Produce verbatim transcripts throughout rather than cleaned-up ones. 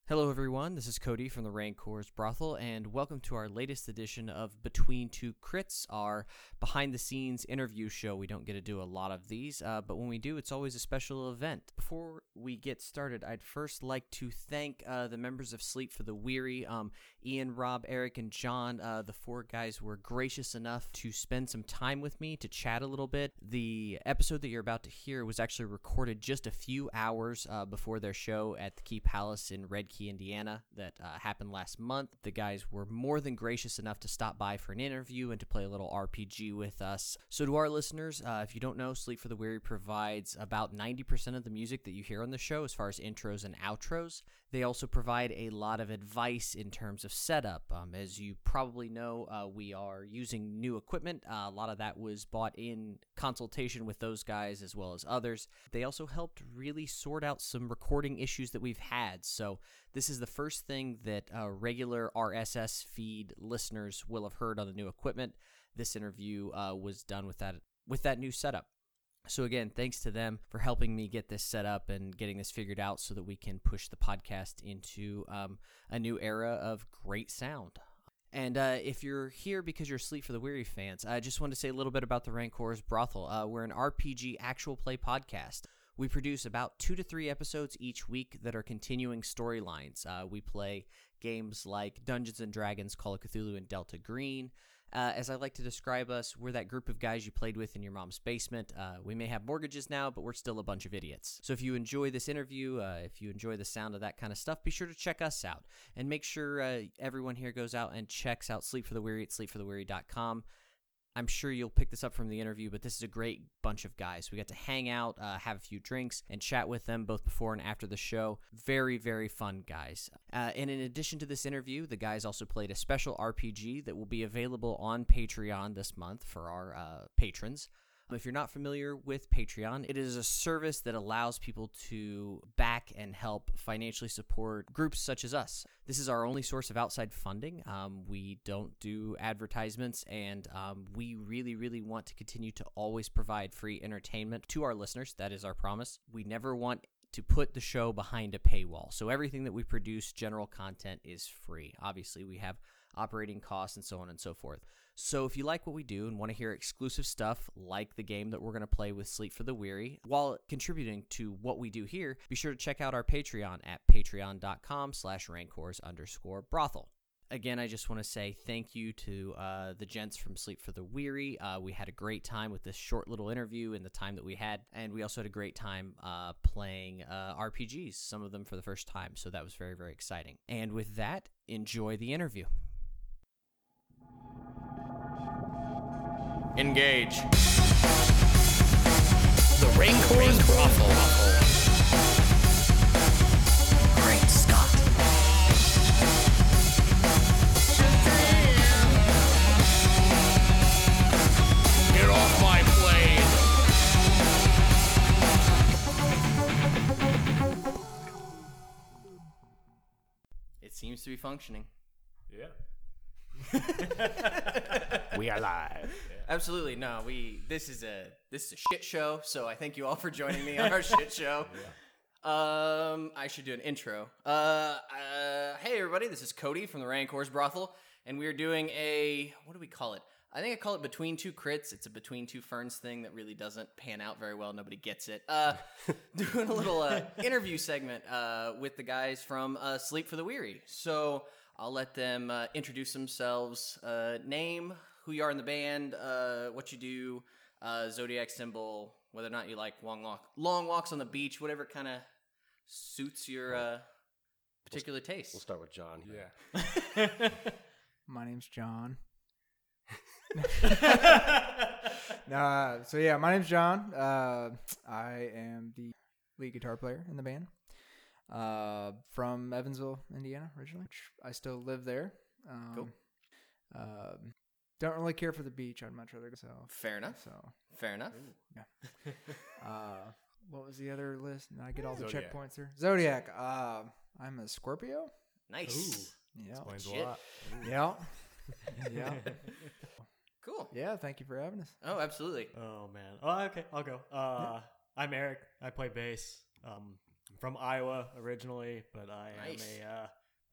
Hello everyone, this is Cody from the Rancor's Brothel, and welcome to our latest edition of Between Two Crits, our behind-the-scenes interview show. We don't get to do a lot of these, uh, but when we do, it's always a special event. Before we get started, I'd first like to thank uh, the members of Sleep for the Weary, um, Ian, Rob, Eric, and John. Uh, the four guys were gracious enough to spend some time with me to chat a little bit. The episode that you're about to hear was actually recorded just a few hours uh, before their show at the Key Palace in Red Key, Indiana, that uh, happened last month. The guys were more than gracious enough to stop by for an interview and to play a little R P G with us. So to our listeners, uh, if you don't know, Sleep for the Weary provides about ninety percent of the music that you hear on the show as far as intros and outros. They also provide a lot of advice in terms of setup. Um, as you probably know, uh, we are using new equipment. Uh, a lot of that was bought in consultation with those guys as well as others. They also helped really sort out some recording issues that we've had. So this is the first thing that uh, regular R S S feed listeners will have heard on the new equipment. This interview uh, was done with that with that new setup. So again, thanks to them for helping me get this set up and getting this figured out so that we can push the podcast into um, a new era of great sound. And uh, if you're here because you're Sleep for the Weary fans, I just want to say a little bit about the Rancor's Brothel. Uh, we're an R P G actual play podcast. We produce about two to three episodes each week that are continuing storylines. Uh, we play games like Dungeons and Dragons, Call of Cthulhu, and Delta Green. Uh, as I like to describe us, we're that group of guys you played with in your mom's basement. Uh, we may have mortgages now, but we're still a bunch of idiots. So if you enjoy this interview, uh, if you enjoy the sound of that kind of stuff, be sure to check us out. And make sure uh, everyone here goes out and checks out Sleep for the Weary at sleep for the weary dot com. I'm sure you'll pick this up from the interview, but this is a great bunch of guys. We got to hang out, uh, have a few drinks, and chat with them both before and after the show. Very, very fun guys. Uh, and in addition to this interview, the guys also played a special R P G that will be available on Patreon this month for our uh, patrons. If you're not familiar with Patreon, it is a service that allows people to back and help financially support groups such as us. This is our only source of outside funding. Um, we don't do advertisements, and um, we really, really want to continue to always provide free entertainment to our listeners. That is our promise. We never want to put the show behind a paywall. So everything that we produce, general content, is free. Obviously, we have operating costs and so on and so forth. So if you like what we do and want to hear exclusive stuff like the game that we're going to play with Sleep for the Weary, while contributing to what we do here, be sure to check out our Patreon at patreon.com slash rancors underscore brothel. Again, I just want to say thank you to uh, the gents from Sleep for the Weary. Uh, we had a great time with this short little interview in the time that we had, and we also had a great time uh, playing uh, R P Gs, some of them for the first time, so that was very, very exciting. And with that, enjoy the interview. Engage. The Rancor's Brothel. Great Scott. Get off my plane. It seems to be functioning. Yeah. We are live. Absolutely. No, we this is a this is a shit show, so I thank you all for joining me on our shit show. Yeah. Um I should do an intro. Uh, uh hey everybody, this is Cody from the Rancor's Brothel, and we are doing a what do we call it? I think I call it Between Two Crits. It's a Between Two Ferns thing that really doesn't pan out very well. Nobody gets it. Uh doing a little uh, interview segment uh with the guys from uh Sleep for the Weary. So I'll let them uh, introduce themselves, uh, name, who you are in the band, uh, what you do, uh, zodiac symbol, whether or not you like long walk, long walks on the beach, whatever kind of suits your uh, particular taste. We'll start with John. Yeah. My name's John. uh, so yeah, my name's John. Uh, I am the lead guitar player in the band. Uh, from Evansville, Indiana, originally. I still live there. Um, cool. Uh, don't really care for the beach. I'd much rather go. So fair enough. So fair enough. Yeah. uh, what was the other list? And I get all the Zodiac. checkpoints there. Zodiac. Uh, I'm a Scorpio. Nice. Yeah. Explains Shit. a lot. Yeah. yeah. Cool. Yeah. Thank you for having us. Oh, absolutely. Oh, man. Oh, okay. I'll go. Uh, I'm Eric. I play bass. Um, I'm from Iowa originally, but I Nice. am a uh,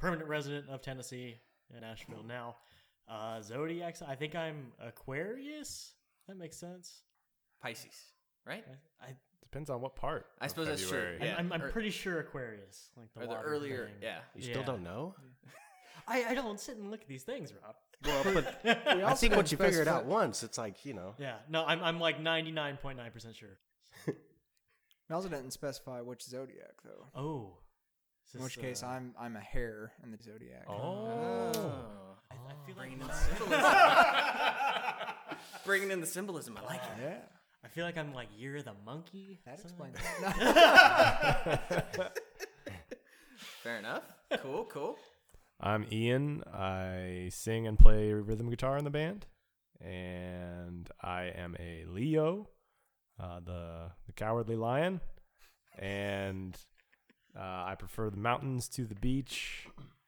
permanent resident of Tennessee in Nashville now. Uh, Zodiac, I think I'm Aquarius. That makes sense. Pisces, right? I, I Depends on what part. I of suppose that's true. February. Yeah. I'm, I'm Or- pretty sure Aquarius, like the, Or the water earlier, thing. yeah. You still Yeah. don't know? I, I don't sit and look at these things, Rob. Well, but We I also think didn't once you figure it specify- out once, it's like, you know. Yeah, no, I'm I'm like ninety-nine point nine percent sure. We also didn't specify which zodiac though. Oh, is In this, which case, uh, I'm I'm a hare in the zodiac. Oh. I, I feel Bringing in like the symbolism. Bringing in the symbolism. I like it. Yeah, I feel like I'm like Year of the Monkey. that something explains like it. Fair enough. Cool, cool. I'm Ian. I sing and play rhythm guitar in the band, and I am a Leo, uh, the the cowardly lion, and uh, I prefer the mountains to the beach.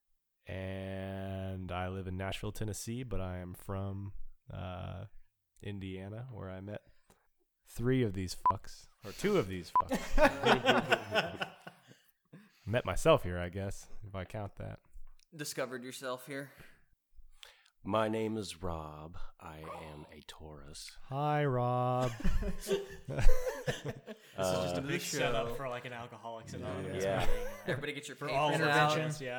And I live in Nashville, Tennessee, but I am from uh, Indiana, where I met three of these fucks, or two of these fucks. Met myself here, I guess, if I count that. Discovered yourself here. My name is Rob. I am a Taurus. Hi, Rob. This is just a big big setup show. for like an Alcoholics Anonymous Yeah. meeting. Everybody get your For papers all out. interventions, yeah.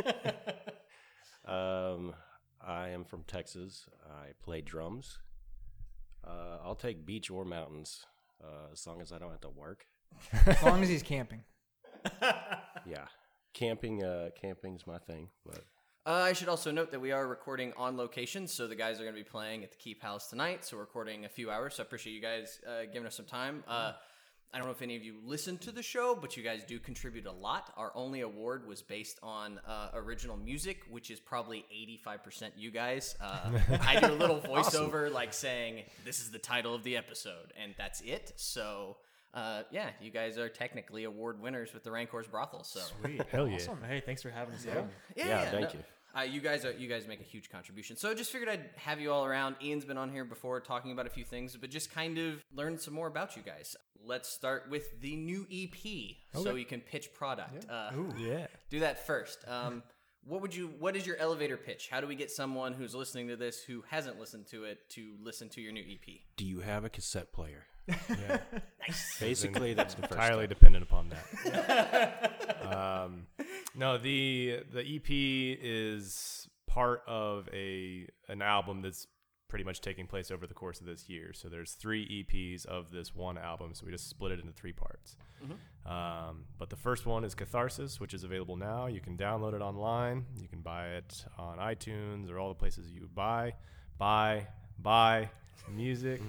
Um, I am from Texas. I play drums. Uh, I'll take beach or mountains, uh, as long as I don't have to work. As long as he's camping. Yeah, camping. Uh, camping's my thing. But Uh, I should also note that we are recording on location, so the guys are going to be playing at the Keep House tonight. So we're recording a few hours. So I appreciate you guys uh, giving us some time. Uh, I don't know if any of you listen to the show, but you guys do contribute a lot. Our only award was based on uh, original music, which is probably eighty-five percent you guys. Uh, I do a little voiceover like saying, this is the title of the episode, and that's it. So, uh, yeah, you guys are technically award winners with the Rancor's Brothel. So, Sweet. Hell yeah. Awesome. Hey, thanks for having us on. Yeah, thank you. Uh, you guys are you guys make a huge contribution. So just figured I'd have you all around. Ian's been on here before talking about a few things, but just kind of learn some more about you guys. Let's start with the new E P, so you can pitch product. Uh, Yeah. do that first. Um, what would you? What is your elevator pitch? How do we get someone who's listening to this who hasn't listened to it to listen to your new E P? Do you have a cassette player? Yeah. Nice. Basically, that's the first Entirely step. dependent upon that. um, no, the the E P is part of a an album that's pretty much taking place over the course of this year. So there's three E Ps of this one album, so we just split it into three parts. Um, but the first one is Catharsis, which is available now. You can download it online. You can buy it on iTunes or all the places you buy, buy, buy music.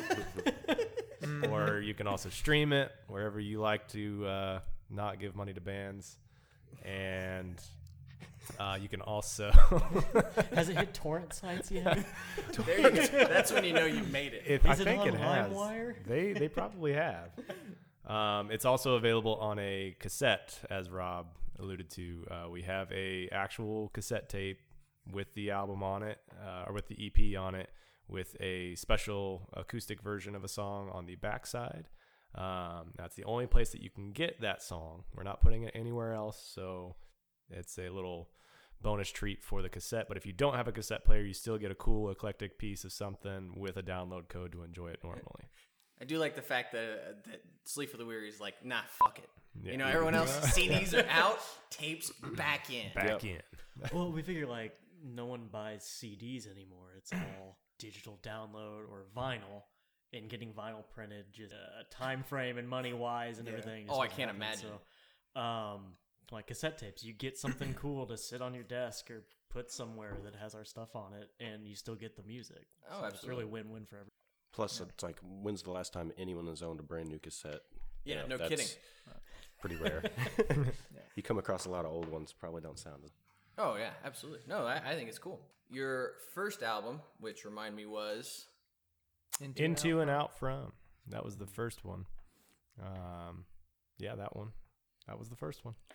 Or you can also stream it wherever you like to uh, not give money to bands. And uh, you can also... Has it hit torrent sites yet? There you go. That's when you know you made it. If, Is I it think on it has. LimeWire? They they probably have. Um, it's also available on a cassette, as Rob alluded to. Uh, we have a actual cassette tape with the album on it, uh, or with the E P on it, with a special acoustic version of a song on the backside. Um, that's the only place that you can get that song. We're not putting it anywhere else, so it's a little bonus treat for the cassette. But if you don't have a cassette player, you still get a cool eclectic piece of something with a download code to enjoy it normally. I do like the fact that uh, that Sleep for the Weary is like, nah, fuck it. Yeah. You know, everyone else C Ds are out, tapes back in. Back Yep. in. Well, we figure like no one buys C Ds anymore. It's all digital download or vinyl. And getting vinyl printed, just uh, time frame and money wise and Yeah. everything. Oh, just I doesn't can't happen. imagine. So, um, like cassette tapes, you get something cool to sit on your desk or put somewhere that has our stuff on it, and you still get the music. Oh, So absolutely. It's really win-win for everyone. Plus, it's like, when's the last time anyone has owned a brand new cassette? Yeah, You know, no that's kidding. Pretty rare. You come across a lot of old ones, probably don't sound as. Oh, yeah, absolutely. No, I, I think it's cool. Your first album, which remind me was... Into, Into and out from. That was the first one. Um, yeah, that one. That was the first one.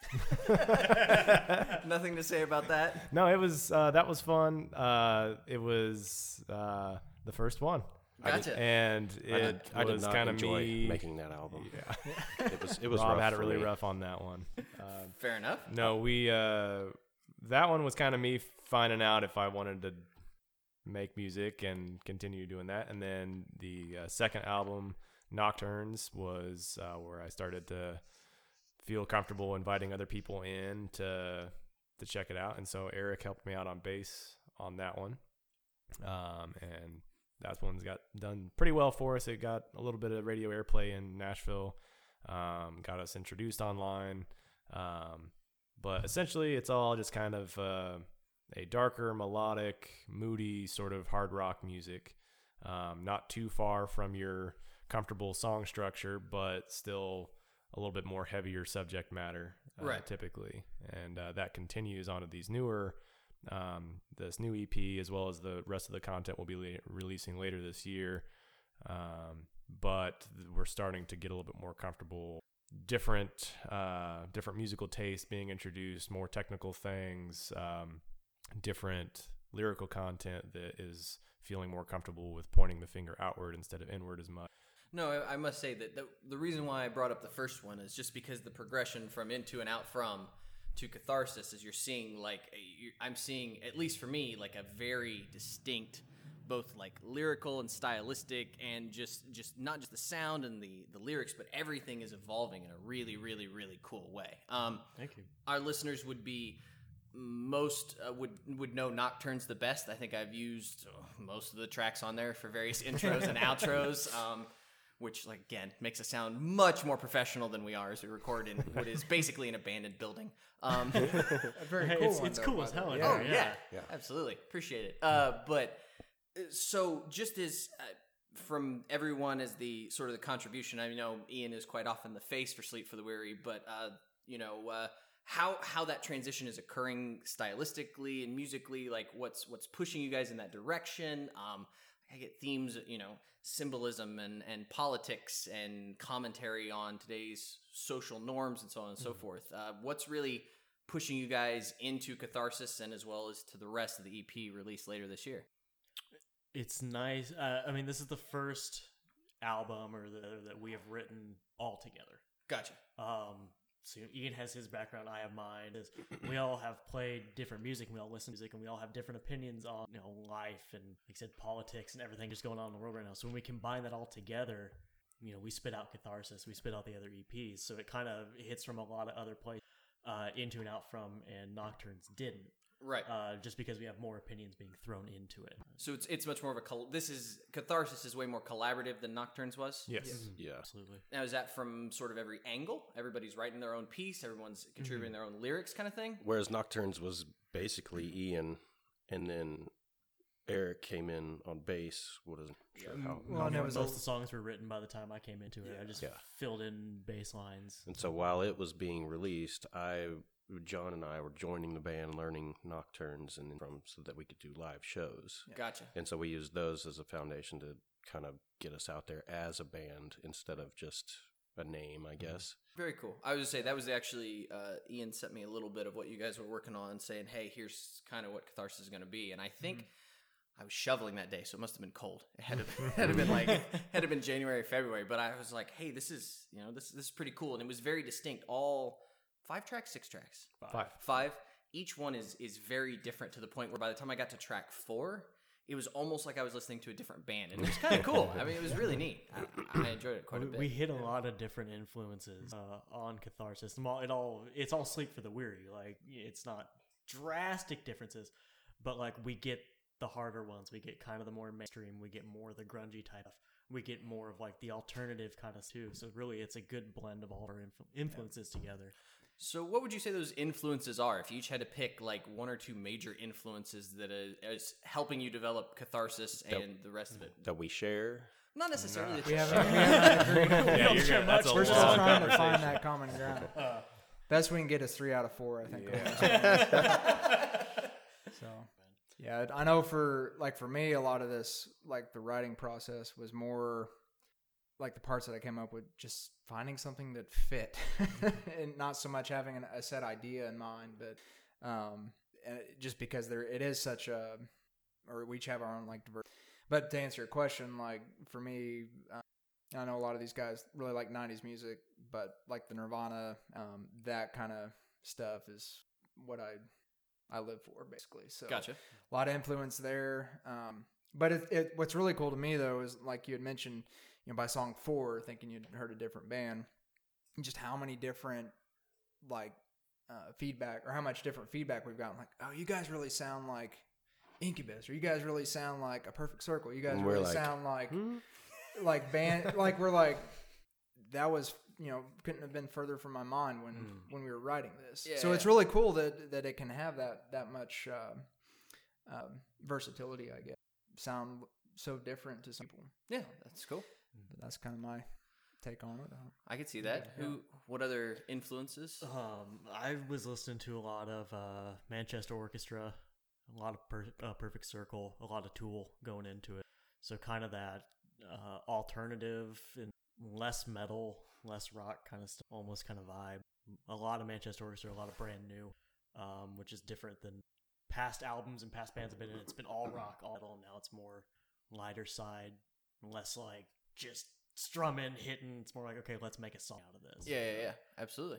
Nothing to say about that. No, it was uh, that was fun. Uh, it was uh, the first one. I did- Gotcha. and I did, it I did was not kind of enjoy me making that album. Yeah, It was it was Rob rough had it for really me. rough on that one. Um, Fair enough. no, we uh, that one was kind of me finding out if I wanted to make music and continue doing that. And then the uh, second album, Nocturnes, was uh, where I started to feel comfortable inviting other people in to to check it out. And so Eric helped me out on bass on that one, um, and that one's got done pretty well for us. It got a little bit of radio airplay in Nashville, um, got us introduced online, um, but essentially it's all just kind of uh, a darker, melodic, moody sort of hard rock music, um, not too far from your comfortable song structure, but still a little bit more heavier subject matter, uh, Right. typically. And uh, that continues onto these newer, um, this new E P, as well as the rest of the content we'll be le- releasing later this year. Um, but th- we're starting to get a little bit more comfortable. Different, uh, different musical tastes being introduced, more technical things, um, different lyrical content that is feeling more comfortable with pointing the finger outward instead of inward as much. No, I, I must say that the, the reason why I brought up the first one is just because the progression from into and out from to Catharsis is you're seeing like a, you I'm seeing, at least for me, like a very distinct, both like lyrical and stylistic, and just just not just the sound and the the lyrics, but everything is evolving in a really really really cool way. Um, Thank you. our listeners would be most uh, would would know Nocturnes the best. I think I've used uh, most of the tracks on there for various intros and outros. Um, which, like, again, makes us sound much more professional than we are as we record in what is basically an abandoned building. Um, A very Hey, cool it's one, it's though, cool by as the hell way. in oh, there. yeah. Yeah. Yeah. Absolutely. Appreciate it. Uh, but, uh, so, just as, uh, from everyone as the, sort of the contribution, I know Ian is quite often the face for Sleep for the Weary, but, uh, you know, uh, how how that transition is occurring stylistically and musically, like, what's what's pushing you guys in that direction? Um, I get themes, you know, symbolism and, and politics and commentary on today's social norms and so on and so forth. Uh, what's really pushing you guys into Catharsis and as well as to the rest of the E P released later this year? It's nice. Uh, I mean, this is the first album or the that we have written all together. Gotcha. Um, so Ian has his background, I have mine. Is we all have played different music, and we all listen to music, and we all have different opinions on, you know, life and, like I said, politics and everything just going on in the world right now. So when we combine that all together, you know, we spit out Catharsis, we spit out the other E Ps. So it kind of hits from a lot of other places, uh, into and out from, and Nocturnes didn't. Right. Uh, just because we have more opinions being thrown into it. So it's it's much more of a col- this is Catharsis is way more collaborative than Nocturnes was. Yes. Yeah. Absolutely. Now is that from sort of every angle? Everybody's writing their own piece. Everyone's contributing their own lyrics, kind of thing. Whereas Nocturnes was basically Ian, and then Eric came in on bass. What is sure how? Well, and it was Most a- of the songs were written by the time I came into it. I just Yeah. filled in bass lines. And so while it was being released, I, John and I were joining the band, learning Nocturnes, and from so that we could do live shows. Gotcha. And so we used those as a foundation to kind of get us out there as a band instead of just a name, I guess. Very cool. I was just say that was actually uh, Ian sent me a little bit of what you guys were working on, saying, "Hey, here's kind of what Catharsis is going to be." And I think I was shoveling that day, so it must have been cold. It had to had to been like had to been January, February. But I was like, "Hey, this is you know this this is pretty cool," and it was very distinct. All five tracks, six tracks, Five. five. Each one is is very different to the point where by the time I got to track four, it was almost like I was listening to a different band, and it was kind of cool. I mean, it was really neat. I, I enjoyed it quite a We, bit. we hit a lot of different influences uh, on Catharsis. And while it all it's all Sleep for the Weary. Like, it's not drastic differences, but like we get the harder ones. We get kind of the more mainstream. We get more of the grungy type of. We get more of like the alternative kind of too. So really, it's a good blend of all our influ- influences together. So, what would you say those influences are? If you each had to pick like one or two major influences that is, is helping you develop Catharsis and the rest of it, That we share. not necessarily. We that you haven't, we share. haven't agreed. Yeah, you're gonna, that's a We're still long trying to conversation. find that common ground. Best we can get is three out of four, I think. So, yeah, I know for like for me, a lot of this, like the writing process, was more like the parts that I came up with, just finding something that fit, and not so much having an, a set idea in mind, but um, and it- just because there it is such a or we each have our own like diverse. But to answer your question, like for me, um, I know a lot of these guys really like nineties music, but like the Nirvana, um, that kind of stuff is what I I live for basically. So Gotcha. a lot of influence there. Um, but it, it what's really cool to me though is like you had mentioned, you know, by song four, thinking you'd heard a different band, just how many different like uh, feedback or how much different feedback we've gotten. Like, oh, you guys really sound like Incubus, or you guys really sound like A Perfect Circle. You guys And we're really like, sound like "Hmm?" like band. Like we're like that was you know couldn't have been further from my mind when when we were writing this. Yeah, so yeah. it's really cool that that it can have that that much uh, um, versatility. I guess sound so different to some people. Yeah, that's cool. But that's kind of my take on it. I could see that. Who? What other influences? Um, I was listening to a lot of uh, Manchester Orchestra, a lot of per- uh, Perfect Circle, a lot of Tool going into it. So kind of that uh, alternative and less metal, less rock kind of stuff, almost kind of vibe. A lot of Manchester Orchestra, a lot of brand new, um, which is different than past albums and past bands have been in. It's been all rock, all metal. Now it's more lighter side, less like just strumming, hitting. It's more like, okay, let's make a song out of this. Yeah, yeah, yeah. Absolutely.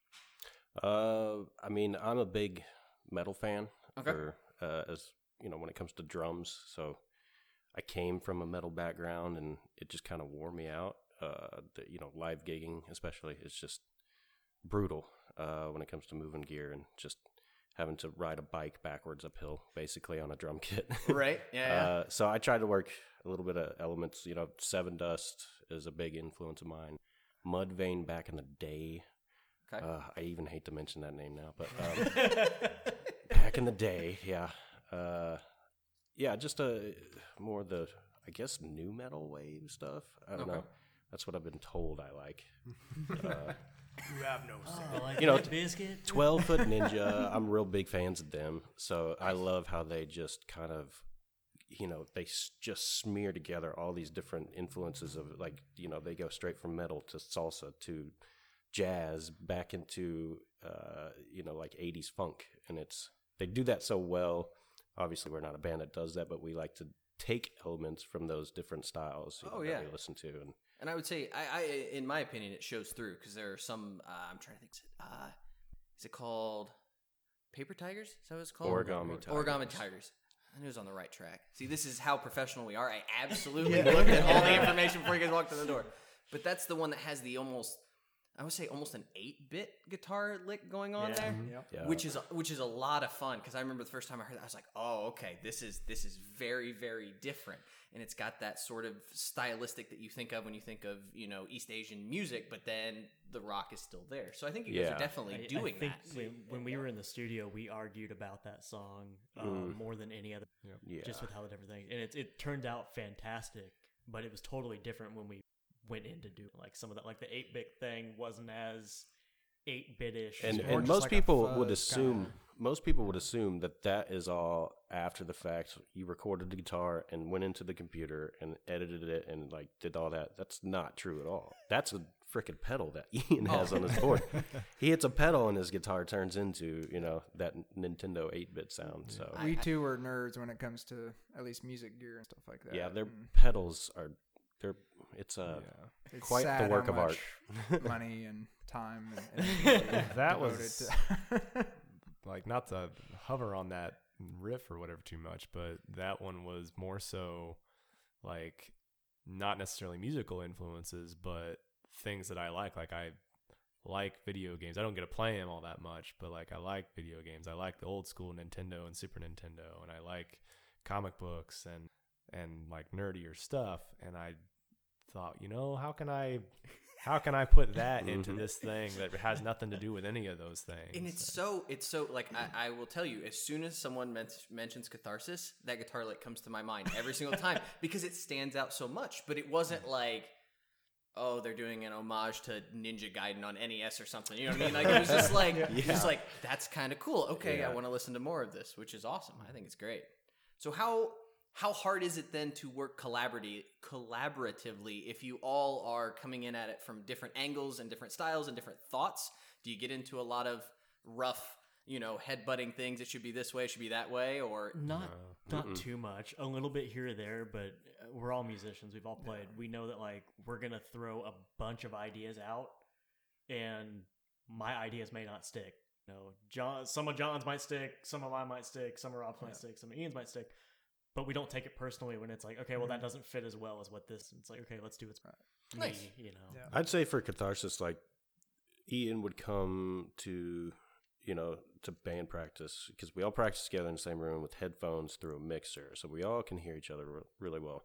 Uh, I mean, I'm a big metal fan. Okay. For, uh, as you know, when it comes to drums, so I came from a metal background, and it just kind of wore me out. Uh, the, you know, live gigging, especially, it's just brutal. Uh, when it comes to moving gear and just having to ride a bike backwards uphill, basically on a drum kit. Right. Yeah. yeah. Uh, so I tried to work a little bit of elements. You know, Seven Dust is a big influence of mine. Mudvayne back in the day. Okay. Uh, I even hate to mention that name now, but um, back in the day, yeah, uh, yeah, just a more the I guess new metal wave stuff. I don't Okay. know. That's what I've been told I like. Uh, You have no Oh, like You know, Limp Bizkit? Twelve Foot Ninja. I'm real big fans of them. So I love how they just kind of, you know, they s- just smear together all these different influences of like, you know, they go straight from metal to salsa to jazz back into, uh, you know, like eighties funk. And it's, they do that so well. Obviously, we're not a band that does that, but we like to take elements from those different styles you know, Oh, that yeah. we listen to. And And I would say, I, I in my opinion, it shows through because there are some. Uh, I'm trying to think. Is it, uh, is it called Paper Tigers? Is that what it's called? Origami Tigers. Origami Tigers. I knew it was on the right track. See, this is how professional we are. I absolutely looked at all the information before you guys walked in the door. But that's the one that has the almost, I would say, almost an eight-bit guitar lick going on Yeah. there. Yep. yeah. Which is which is a lot of fun because I remember the first time I heard that I was like, oh, okay, this is this is very very different, and it's got that sort of stylistic that you think of when you think of you know East Asian music, but then the rock is still there. So I think you guys Yeah. are definitely I, doing I think that. When, when we were in the studio, we argued about that song uh, Mm. more than any other, yeah. just with how the different things. And it, it turned out fantastic, but it was totally different when we went in to do like some of that. Like the eight-bit thing wasn't as eight-bit-ish. and, more and just most like a people fuzz would assume kinda- most people would assume that that is all after the fact. You recorded the guitar and went into the computer and edited it and like did all that. That's not true at all. That's a freaking pedal that Ian has on his board. He hits a pedal and his guitar turns into you know that Nintendo eight-bit sound. So We too are nerds when it comes to at least music gear and stuff like that. yeah, their And pedals are they're it's uh it's quite the sad work how of art. much money and time and, and That devoted was- to- like not to hover on that riff or whatever too much, but that one was more so like not necessarily musical influences, but things that I like. Like I like video games. I don't get to play them all that much, but like I like video games. I like the old school Nintendo and Super Nintendo, and I like comic books and and like nerdier stuff. And I thought, you know, how can I how can I put that into Mhm. this thing that has nothing to do with any of those things? And it's so it's so like I, I will tell you, as soon as someone men- mentions Catharsis, that guitar lick comes to my mind every single time because it stands out so much. But it wasn't like, oh, they're doing an homage to Ninja Gaiden on N E S or something. You know what I mean? Like it was just like it was like that's kind of cool. Okay, Yeah. I want to listen to more of this, which is awesome. I think it's great. So how how hard is it then to work collaboratively collaboratively if you all are coming in at it from different angles and different styles and different thoughts? Do you get into a lot of rough you know, headbutting things. It should be this way, it should be that way, or Not not Mm-mm. too much. A little bit here or there, but uh, we're all musicians. We've all played. We know that like we're gonna throw a bunch of ideas out, and my ideas may not stick. You know, John, some of John's might stick, some of mine might stick, some of Rob's might stick, some of Ian's might stick. But we don't take it personally when it's like, okay, well that doesn't fit as well as what this. It's like, okay, let's do what's me, Nice. you know. Yeah. I'd say for Catharsis, like Ian would come to, you know, to band practice because we all practice together in the same room with headphones through a mixer, so we all can hear each other re- really well.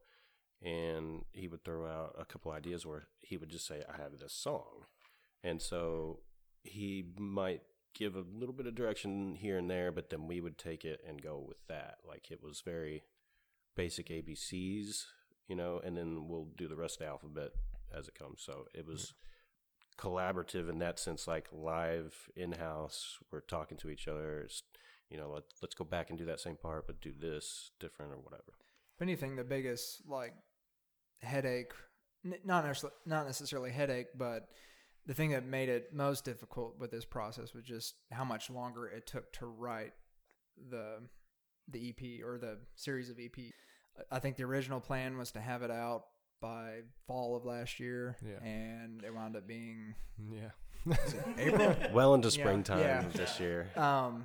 And he would throw out a couple ideas where he would just say, "I have this song," and so he might give a little bit of direction here and there, but then we would take it and go with that. Like it was very basic A B Cs, you know, and then we'll do the rest of the alphabet as it comes. So it was collaborative in that sense, like live in-house. We're talking to each other. It's, you know, let, let's go back and do that same part, but do this different or whatever. If anything, the biggest like headache, n- not necessarily, not necessarily headache, but the thing that made it most difficult with this process was just how much longer it took to write the the E P or the series of E P. I think the original plan was to have it out by fall of last year, Yeah. and it wound up being Yeah. April. Well into Yeah, springtime yeah. of this year. Um,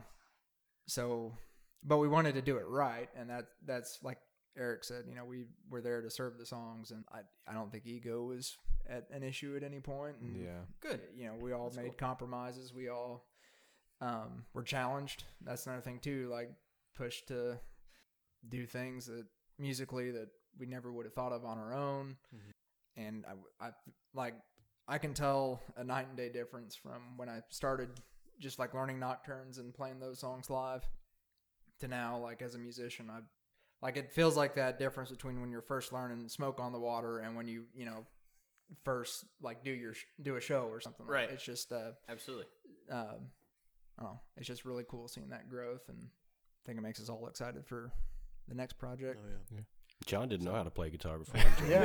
so, but we wanted to do it right, and that that's like Eric said. You know, we were there to serve the songs, and I I don't think ego was at an issue at any point. And Yeah. good. you know, we all That's made cool. compromises. We all um, were challenged. That's another thing too. Like pushed to do things that musically that we never would have thought of on our own. Mhm. And I, I like I can tell a night and day difference from when I started just like learning nocturnes and playing those songs live to now, like as a musician, I like it feels like that difference between when you're first learning Smoke on the Water and when you you know first like do your sh- do a show or something. Like Right. that. It's just uh, Absolutely. um, I don't know. It's just really cool seeing that growth, and I think it makes us all excited for the next project. Oh yeah. John didn't know how to play guitar before. he joined.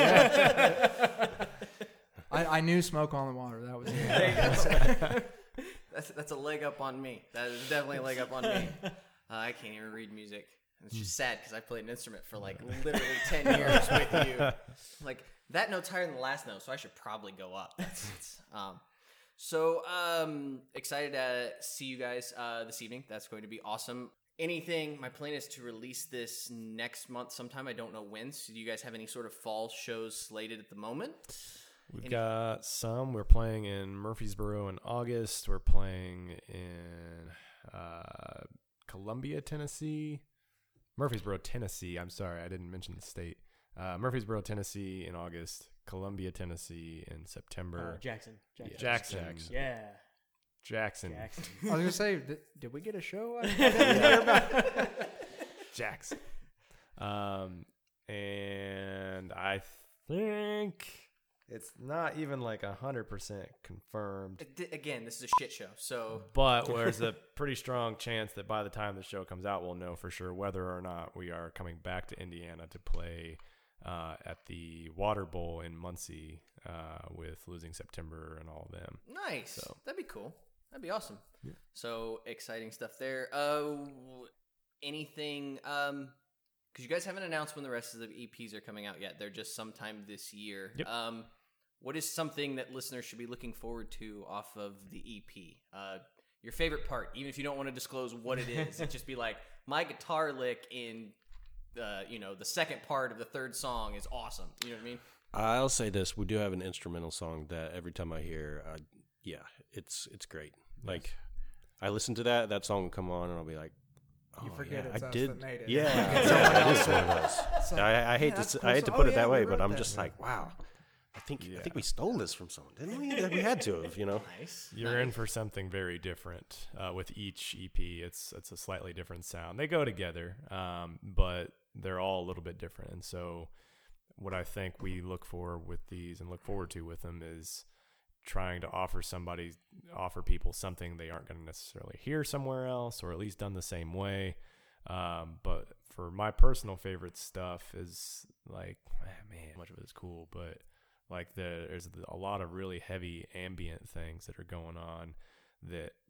Yeah. I, I knew Smoke on the Water. That was it. That's that's a leg up on me. That is definitely a leg up on me. Uh, I can't even read music. It's just sad because I played an instrument for like literally ten years with you. Like that note's higher than the last note, so I should probably go up. That's, it's, um, so um, excited to see you guys uh, this evening. That's going to be awesome. Anything? My plan is to release this next month sometime. I don't know when. So do you guys have any sort of fall shows slated at the moment? We've Any- got some. We're playing in Murfreesboro in August. We're playing in uh, Columbia, Tennessee. Murfreesboro, Tennessee. I'm sorry, I didn't mention the state. Uh, Murfreesboro, Tennessee in August. Columbia, Tennessee in September. Uh, Jackson. Jackson. Jackson. Jackson. Yeah. Jackson. Jackson. I was gonna say, did, did we get a show? I didn't hear about? Jackson. Um, and I think it's not even like a hundred percent confirmed, Th- Again, this is a shit show. So but there's a pretty strong chance that by the time the show comes out, we'll know for sure whether or not we are coming back to Indiana to play uh, at the Water Bowl in Muncie uh, with Losing September and all of them. nice. So- That'd be cool. That'd be awesome. Yeah. So exciting stuff there. Uh, anything? Um, because you guys haven't announced when the rest of the E Ps are coming out yet. They're just sometime this year. Yep. Um, what is something that listeners should be looking forward to off of the E P? Uh, your favorite part, even if you don't want to disclose what it is, it just be like my guitar lick in, uh, you know, the second part of the third song is awesome. You know what I mean? I'll say this: we do have an instrumental song that every time I hear, I, yeah, it's it's great. Like I listen to that, that song will come on, and I'll be like, "Oh, You forget yeah, it's I us did, that made it. yeah, Forget yeah, someone it else is one of those." It's like, I, I hate yeah, to that's s- cool I hate to song. put Oh, it that yeah, way, we but wrote I'm that. just like, wow. I think I Yeah. think we stole this from someone, didn't we? Like, we had to have, you know. Nice. You're nice. in for something very different uh, with each E P. It's it's a slightly different sound. They go together, um, but they're all a little bit different. And so, what I think we look for with these and look forward to with them is trying to offer somebody, offer people something they aren't going to necessarily hear somewhere else, or at least done the same way. Um, but for my personal favorite stuff is like, man, much of it is cool, but like the, there's a lot of really heavy ambient things that are going on that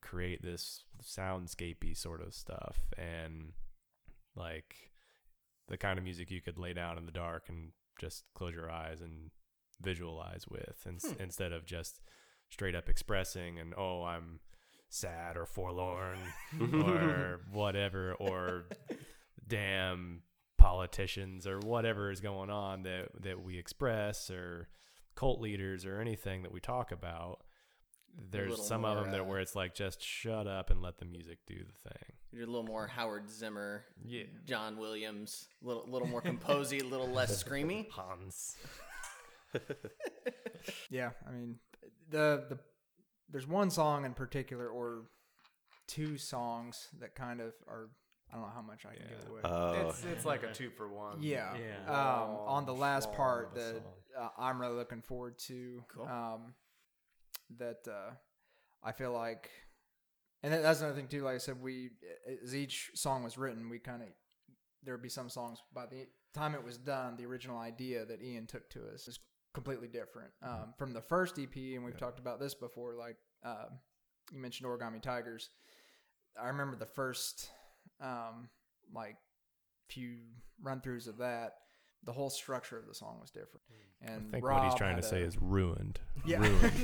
create this soundscapey sort of stuff, and like the kind of music you could lay down in the dark and just close your eyes and visualize with, and hmm. instead of just straight up expressing and oh I'm sad or forlorn or whatever, or damn politicians or whatever is going on that that we express, or cult leaders or anything that we talk about. There's some more, of them that uh, where it's like, just shut up and let the music do the thing. You're a little more Howard Zimmer, yeah, John Williams, a little, little more composy, a little less screamy. Hans. Yeah, I mean, the the there's one song in particular, or two songs that kind of are. I don't know how much I can yeah. give away. Uh, it's it's like a two for one. Yeah. yeah. Um, on the last part that song. uh, I'm really looking forward to. Cool. Um, that uh, I feel like, and that's another thing too. Like I said, we as each song was written, we kind of there would be some songs by the time it was done, the original idea that Ian took to us is completely different um, from the first E P. And we've yeah. talked about this before. Like uh, you mentioned, Origami Tigers. I remember the first um, like few run throughs of that. The whole structure of the song was different. And I think Rob what he's trying to a, say is ruined. Yeah. Ruined.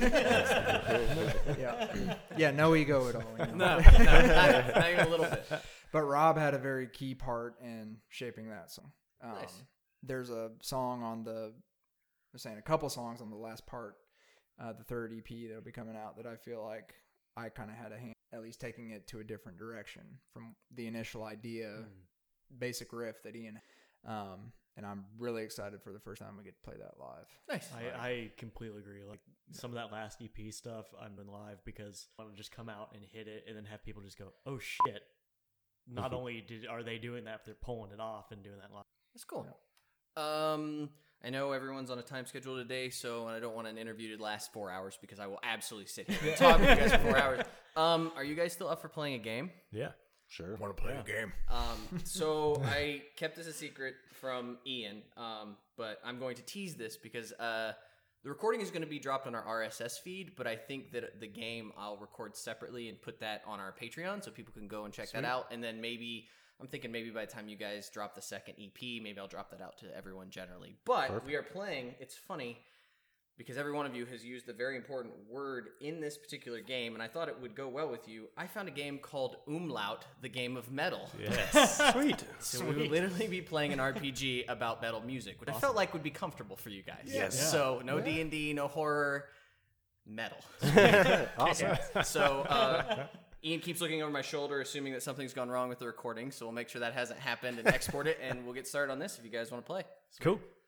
yeah. Yeah, no ego at all. You know? No, no not, not even a little bit. But Rob had a very key part in shaping that song. Um, Nice. There's a song on the, I'm saying a couple songs on the last part, uh, the third E P that'll be coming out, that I feel like I kind of had a hand, at least taking it to a different direction from the initial idea, mm. basic riff that Ian um and I'm really excited for the first time we get to play that live. Nice. I, I completely agree. Like some of that last E P stuff, I'm in live because I want to just come out and hit it, and then have people just go, "Oh shit!" Not only did are they doing that, but they're pulling it off and doing that live. That's cool. Yeah. Um, I know everyone's on a time schedule today, so I don't want an interview to last four hours because I will absolutely sit here and talk to you guys for four hours. Um, are you guys still up for playing a game? Yeah. Sure. Want to play yeah. a game? Um, so I kept this a secret from Ian, um, but I'm going to tease this because uh, the recording is going to be dropped on our R S S feed, but I think that the game I'll record separately and put that on our Patreon so people can go and check Sweet. that out. And then maybe, I'm thinking maybe by the time you guys drop the second E P, maybe I'll drop that out to everyone generally. But Perfect. we are playing, it's funny, because every one of you has used a very important word in this particular game, and I thought it would go well with you. I found a game called Umlaut, the game of metal. Yes. Sweet. So Sweet. we would literally be playing an R P G about metal music, which awesome. I felt like would be comfortable for you guys. Yes. Yeah. So no D and D, no horror, metal. Awesome. So uh, Ian keeps looking over my shoulder, assuming that something's gone wrong with the recording, so we'll make sure that hasn't happened and export it, and we'll get started on this if you guys want to play. Cool.